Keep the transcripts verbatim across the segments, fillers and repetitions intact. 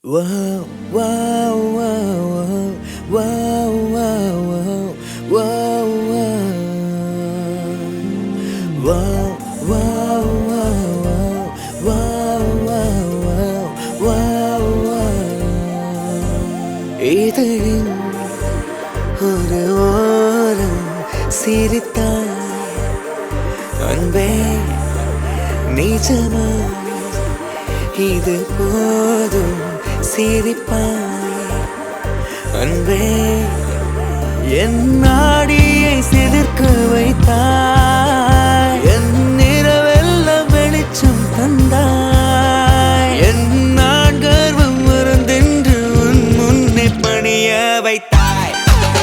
Wow, wow, wow, wow, wow, wow, wow, wow, wow, wow, wow, wow, wow, wow. இதழின் ஒரு ஓரம் சிரித்தாய் அன்பே நிஜமா இது போதும் சிரிப்பாய் அன்பே என் நாடியை சிலிர்க்க வைத்தாய் என் நிறவெல்லாம் வெளிச்சம் தந்தாய் என் நான் கர்வம் மறந்தென்று உன் முன்னே பணிய வைத்தாய்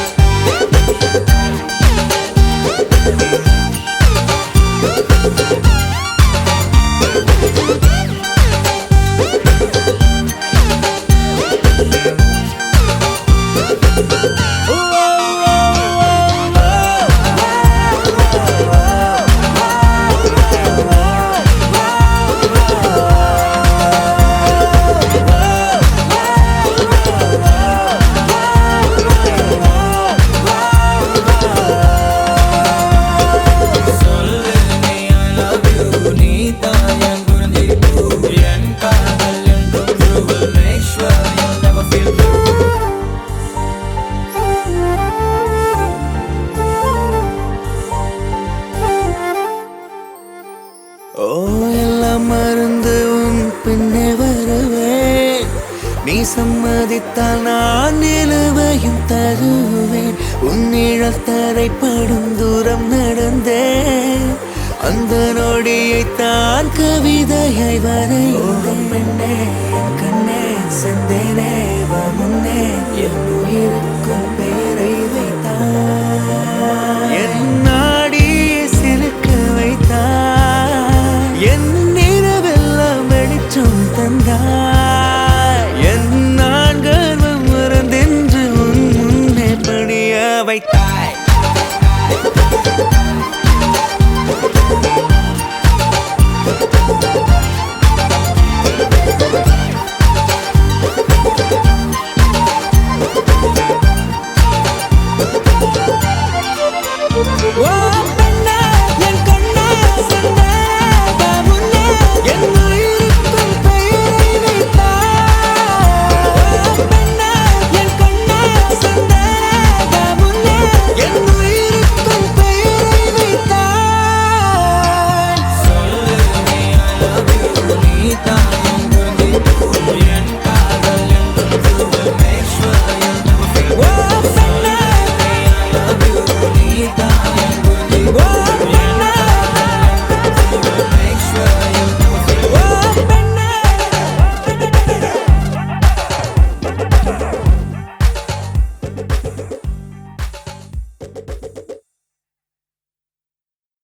ஓ எல்லாம் மறந்து உன் பின்னே வருவேன் நீ சம்மதித்தால் நான் நிலுவையும் தருவேன் உன் நிழல் தரைப்படும் தூரம் நடந்தேன் அந்த நொடியை தான் கவிதையாய் வரைந்தேன் பெண்ணே என் கண்ணே செந்தேனே வா முன்னே என் உயிருக்கும் பெயரை வைத்தாய் என் நாடியை சிலுக்க வைத்தாய் என் நிறவெல்லாம் வெளிச்சம் தந்தாய் என் நான் கர்வம் மறந்தென்று உன் முன்னே பணிய வைத்தாய் Whoa,